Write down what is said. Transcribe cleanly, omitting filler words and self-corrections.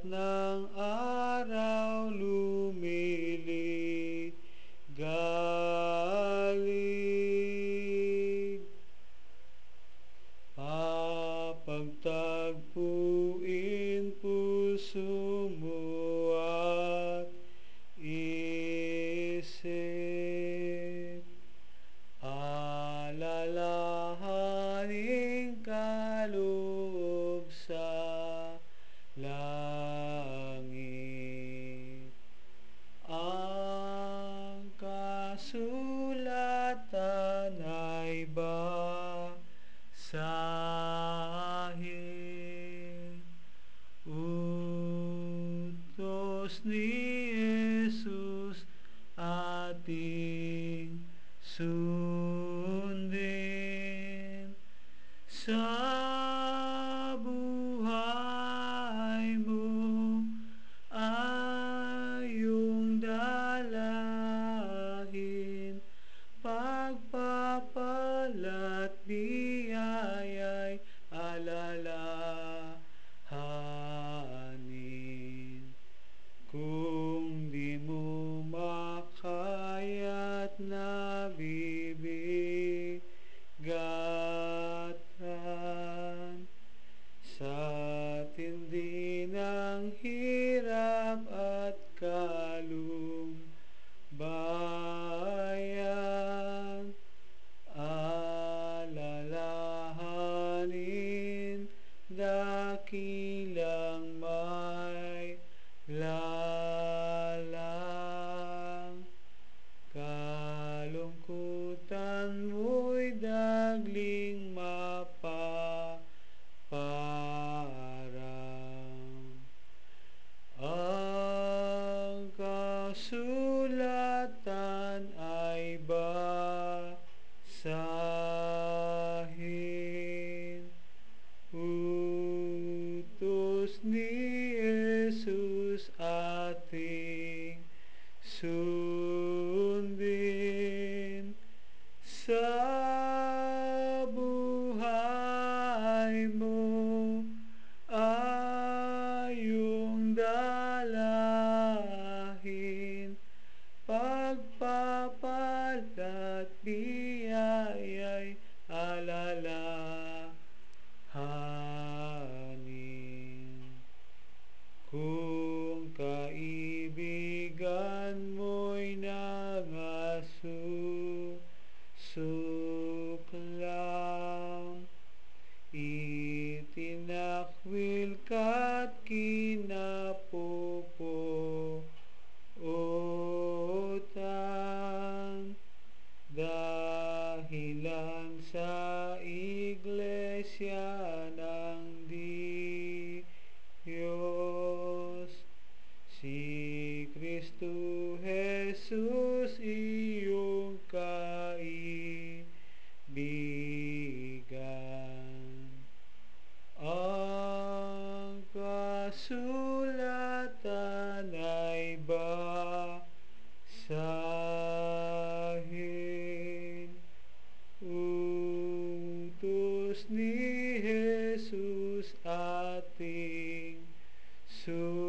ng araw lumiligalig. Papagtagpuin puso mo at isip, alalahaning kaloob sa langit. Ang kasulatan ay basahin, utos ni Jesus ating sundin sa buhay mo, ay iyong dalahin. Pagpapala't biyaya'y alalahanin. Kung di mo makaya't nabibigatan sa tindi ng hirap at kalumbayan, alalahanin dakilang may lalang. Kalungkutan mo'y dagling mapaparang. Ang kasulatan ay basahin, utos ni Jesus ating sundin sa buhay mo, ay iyong dalahin. Pagpapala't biyaya'y alalahanin. Kung kaibigan mo'y nangasusuklang, itinakwil ka't kinapupootan, dahilan sa iglesia ng Diyos. Si Kristo Jesus iyong kaibigan. Ang kasulatan ay basahin, utos ni Jesus ating sundin